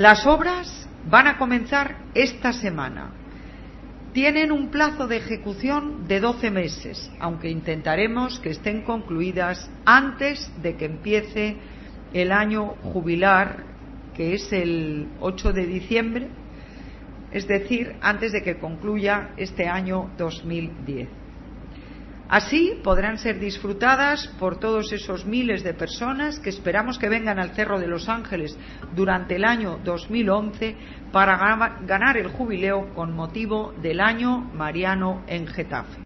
Las obras van a comenzar esta semana. Tienen un plazo de ejecución de 12 meses, aunque intentaremos que estén concluidas antes de que empiece el año jubilar, que es el 8 de diciembre, es decir, antes de que concluya este año 2010. Así podrán ser disfrutadas por todos esos miles de personas que esperamos que vengan al Cerro de los Ángeles durante el año 2011 para ganar el jubileo con motivo del año mariano en Getafe.